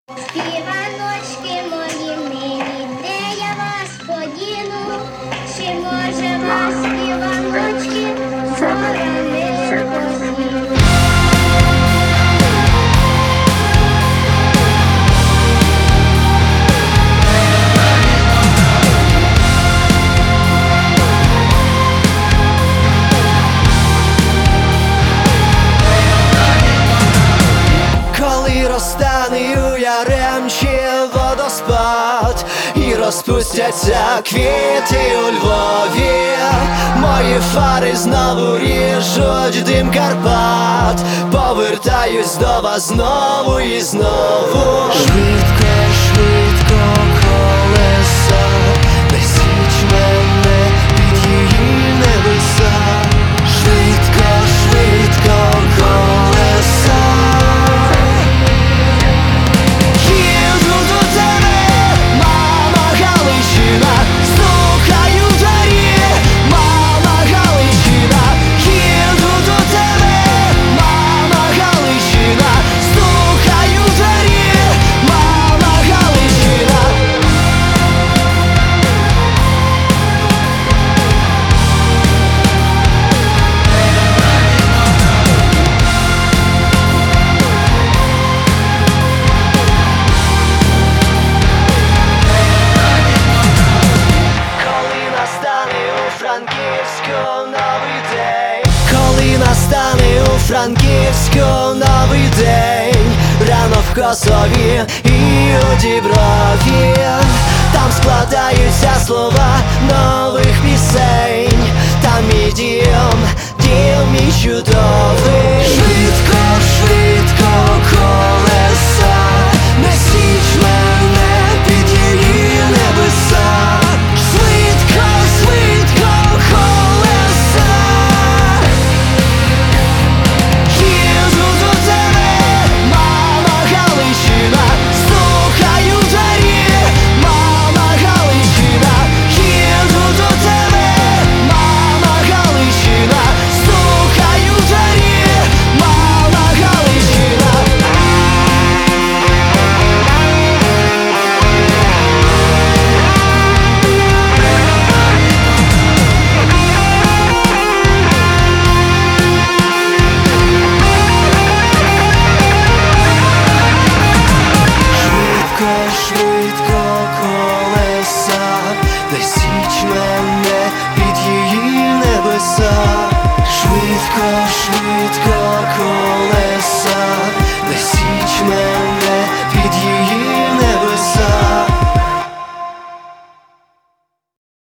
Співаночки мої милі, де я вас подіну? Чи може вас, співаночки, скоро не подіну? Коли розтане у яремчі водоспад і розпустяться квіти у Львові, мої фари знову ріжуть дим Карпат. Повертаюсь до вас знову і знову. Швидко, швидко колеса, несіть мене під її небеса. Швидко, швидко колеса. Їду до тебе, мама Галичина, стукаю в двері, мама Галичина. Їду до тебе, мама Галичина, стукаю в двері, мама Галичина. Коли настане у Франківську новий день, коли настане у Франківську новий день, рано в Косові і у Діброві, там складаються слова нових пісень. Там мій дім мій чудовий. Швидко, швидко коло